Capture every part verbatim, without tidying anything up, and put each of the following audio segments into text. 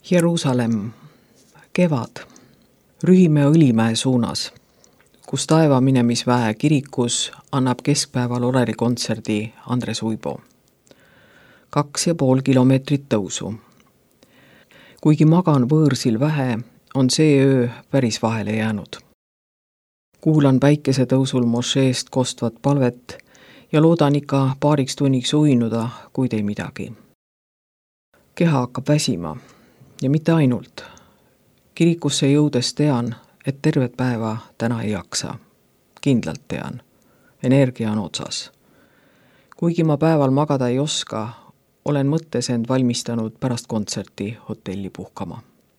Jeruusalemm, kevad, Rühimäe Õlimäe suunas, kus taeva minemisväe kirikus annab keskpäeval orelikontserdi Andres Uibo. Kaks ja pool kilomeetrit tõusu. Kuigi magan võõrsil vähe, on see öö päris vahele jäänud. Kuulan päikesetõusul mošeest kostvat palvet ja loodan ikka paariks tunniks uinuda, kuid ei midagi. Keha hakkab väsima ja mitte ainult. Kirikusse jõudes tean, et tervet päeva täna ei jaksa. Kindlalt tean. Energia on otsas. Kuigi ma päeval magada ei oska, olen mõttes end valmistanud pärast kontserti hotelli puhkama.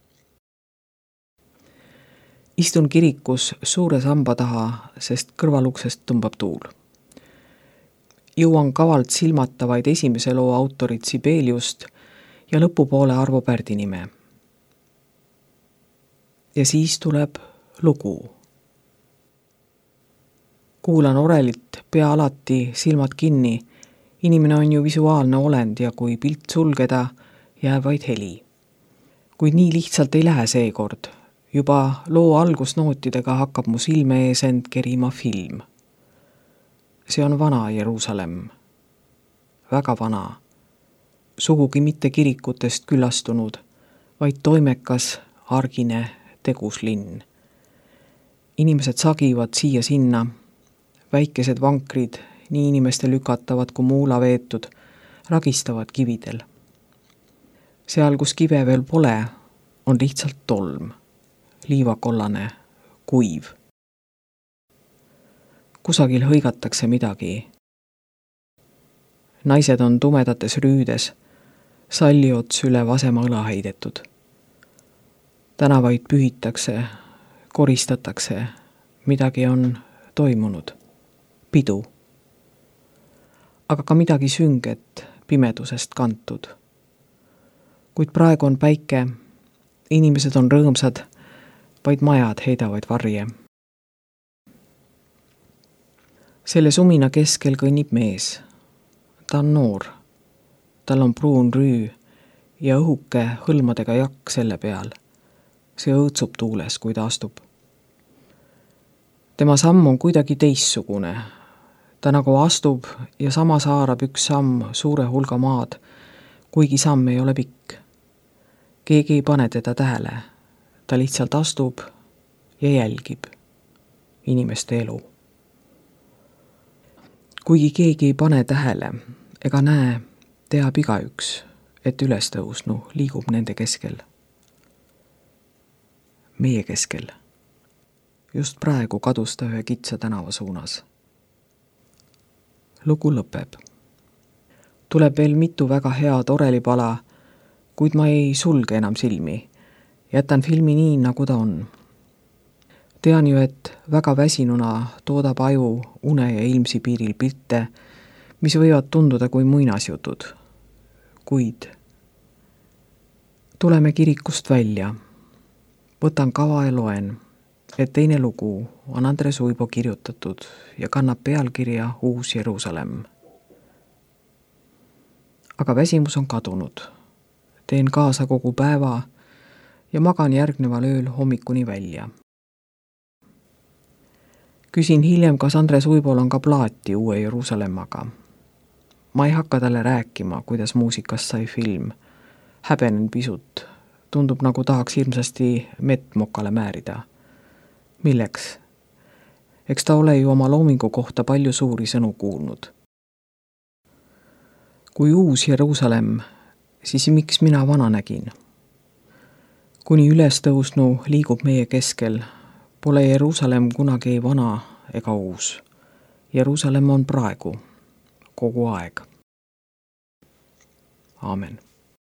Istun kirikus suure samba taha, sest kõrvaluksest tõmbab tuul. Jõuan kavalt silmata vaid esimese loo autorit Sibeliust ja lõpupoole Arvo Pärdi nime. Ja siis tuleb lugu. Kuulan orelit pea alati, silmad kinni. Inimene on ju visuaalne olend ja kui pilt sulgeda, jääb vaid heli. Kuid nii lihtsalt ei lähe seekord. Juba loo algusnootidega hakkab mu silme ees end kerima film. See on vana Jeruusalemm. Väga vana. Sugugi mitte kirikutest külastunud, vaid toimekas, argine, tegus linn. Inimesed sagivad siia-sinna, väikesed vankrid, nii inimeste lükatavad kui muula veetud, ragistavad kividel. Seal, kus kive veel pole, on lihtsalt tolm, liivakollane, kuiv. Kusagil hõigatakse midagi. Naised on tumedates rüüdes, salliots üle vasema õla heidetud. Tänavaid pühitakse, koristatakse, midagi on toimunud. Pidu. Aga ka midagi sünget, pimedusest kantud. Kuid praegu on päike, inimesed on rõõmsad, vaid majad heidavad varje. Selle sumina keskel kõnnib mees. Ta on noor. Tal on pruun rüü ja õhuke hõlmadega jakk selle peal. See õõtsub tuules, kui ta astub. Tema samm on kuidagi teissugune. Ta nagu astub ja samas haarab üks samm suure hulga maad, kuigi samm ei ole pikk. Keegi ei pane teda tähele. Ta lihtsalt astub ja jälgib inimeste elu. Kuigi keegi ei pane tähele ega näe, teab igaüks, et ülestõusnu liigub nende keskel. Meie keskel. Just praegu kadus ta ühe kitsa tänava suunas. Lugu lõpeb. Tuleb veel mitu väga head orelipala, kuid ma ei sulge enam silmi. Jätan filmi nii, nagu ta on. Tean ju, et väga väsinuna toodab aju une ja ilmsi piiril pilte, mis võivad tunduda kui muinasjutud. Kuid tuleme kirikust välja. Võtan kava ja loen, et teine lugu on Andres Uibo kirjutatud ja kannab pealkirja Uus Jeruusalemm. Aga väsimus on kadunud. Teen kaasa kogu päeva ja magan järgneval ööl hommikuni välja. Küsin hiljem, kas Andres Uibol on ka plaati Uue Jeruusalemmaga. Ma ei hakka talle rääkima, kuidas muusikast sai film. Häbenen pisut. Tundub, nagu tahaks hirmsasti mett mokale määrida. Milleks? Eks ta ole ju oma loomingu kohta palju suuri sõnu kuulnud. Kui Uus Jeruusalemm, siis miks mina vana nägin? Kuni ülestõusnu liigub meie keskel, pole Jeruusalemm kunagi ei vana ega uus. Jeruusalemm on praegu, kogu aeg. Aamen.